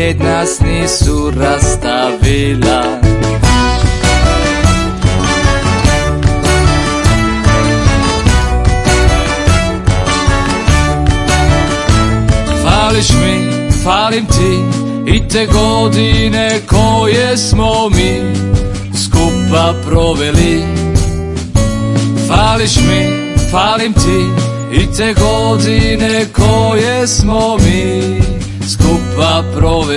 pet nas nisu rastavila. Fališ mi, falim ti i te godine koje smo mi skupa proveli. Fališ mi, falim ti i te godine koje smo mi skupa proveli.